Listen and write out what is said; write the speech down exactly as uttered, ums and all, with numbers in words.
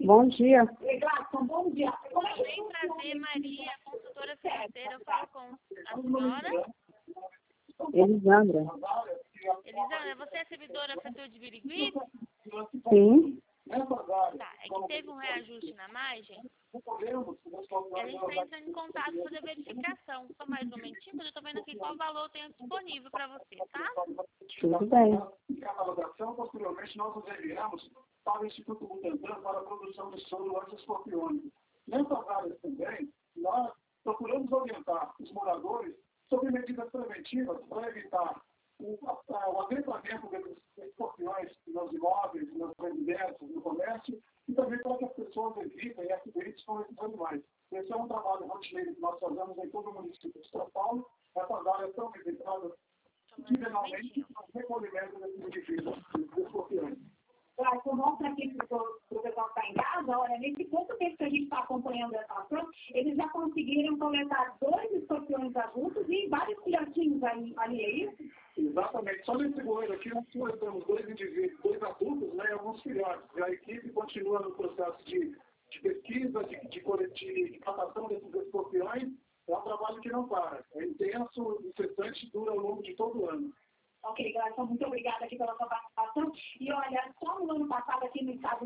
Bom dia. Gladson, bom dia. Eu vim trazer Maria, consultora financeira. Eu falo com a senhora. Elisandra. Elisandra, você é servidora da Prefeitura de Birigui? Sim. Tá, é que teve um reajuste na margem. E a gente está entrando em contato para fazer verificação. Só mais um momentinho, mas eu estou vendo aqui qual valor eu tenho disponível para você, tá? Tudo bem. E a catalogação, posteriormente, nós nos enviamos para o Instituto Butantan para a produção de soro anti-escorpiões. Nessas áreas também, nós procuramos orientar os moradores sobre medidas preventivas para evitar o, a, o agrupamento desses escorpiões nos imóveis, nas residências, no comércio, e também para que as pessoas evitem acidentes com esses animais. Esse é um trabalho rotineiro que nós fazemos em todo o município de São Paulo. Essas áreas são visitadas quinzenalmente para o recolhimento desses indivíduos, desses escorpiões. Gladson, mostra aqui para o pessoal que está em casa, olha, nesse pouco tempo que a gente está acompanhando essa ação, eles já conseguiram coletar dois escorpiões adultos e vários filhotinhos ali, ali, é isso? Exatamente. Só nesse goleiro aqui, nós coletamos dois indivíduos, dois adultos, né, e alguns filhotes. E a equipe continua no processo de, de pesquisa, de, de, de, de captação desses escorpiões. É um trabalho que não para. É intenso, incessante, dura ao longo de todo o ano. Ok, Gladson, muito obrigada aqui pela sua participação. E olha, só no ano passado aqui no estado